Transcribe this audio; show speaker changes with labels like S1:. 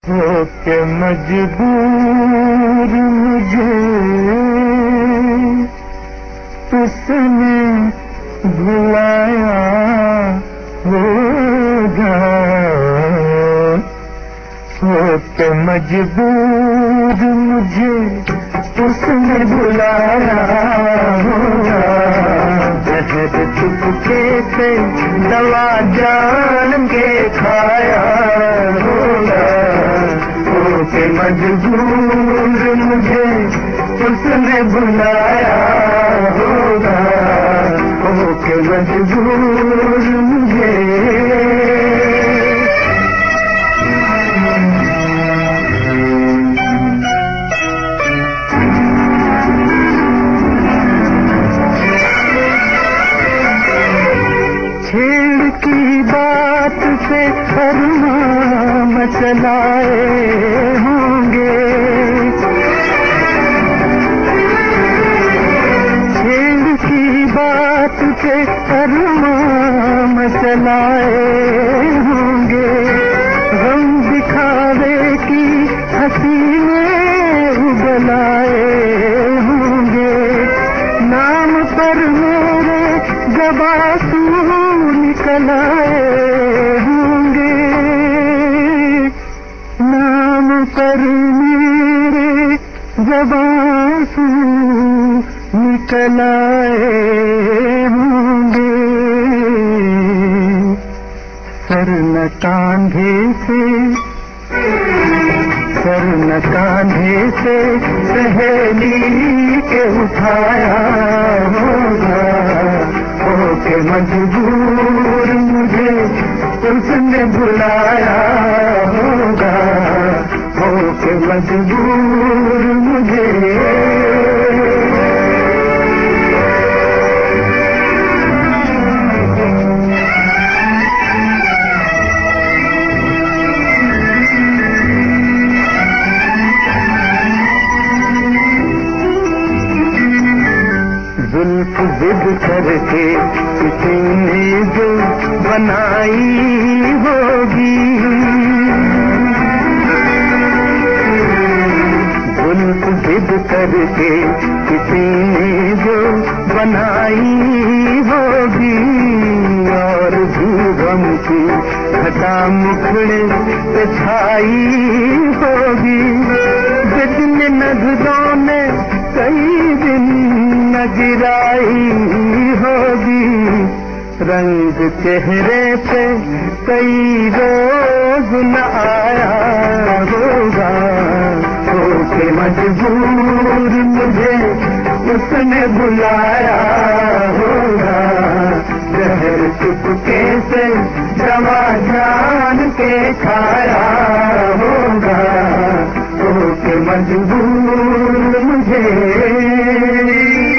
S1: होके मजबूर मुझे उसने भुलाया होगा। होके मजबूर मुझे उसने भुलाया होगा। जहर चुपके से दवा जान के खाया होगा। होके मजबूर मुझे उसने बुलाया होगा। होके मजबूर मुझे छेड़ की बात से अरमान मचलाए होंगे। छेड़ की बात से अरमान मचलाए होंगे। गम दिखावे की हंसी में उबलाए होंगे। नाम पर मेरे जब आंसू निकल आए होंगे। नाम पर मेरे जब आंसू निकल आए होंगे। सर न कांधे से सहेली के उठाया होगा। होके मजबूर मुझे उसने बुलाया होगा। होके मजबूर मुझे जुल्फ जिद करके किसी ने जो बनाई होगी। जुल्फ जिद करके किसी ने जो बनाई होगी। और भी गम की घटा मुखड़े पे छाई होगी। जितने नजरों ने कई दिन न गिराई होगी। रंग चेहरे पे कई रोज न आया होगा। होके मजबूर मुझे उसने बुलाया होगा। जहर चुपके से दवा जान के खाया होगा। होके मजबूर मुझे